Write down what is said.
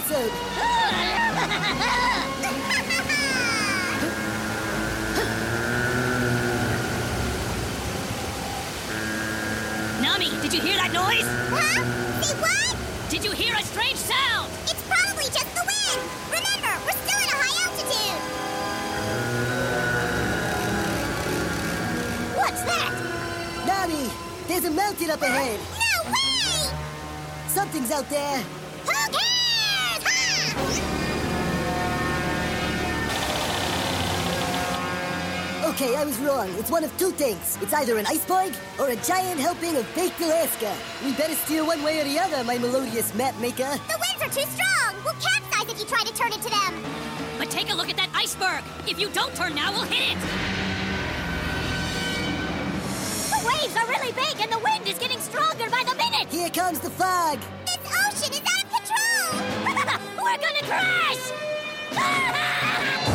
awesome! Nami, did you hear that noise? Huh? Say what? Did you hear a strange sound? It's probably just the wind! Remember, we're still at a high altitude! What's that? Nami, there's a mountain up ahead. No way! Something's out there. Who cares? Ha! Okay, I was wrong. It's one of two things. It's either an iceberg or a giant helping of baked Alaska. We better steer one way or the other, my melodious map maker. The winds are too strong! We'll capsize if you try to turn into them! But take a look at that iceberg. If you don't turn now, we'll hit it. The waves are really big and the wind is getting stronger by the minute! Here comes the fog. This ocean is out of control! We're gonna crash!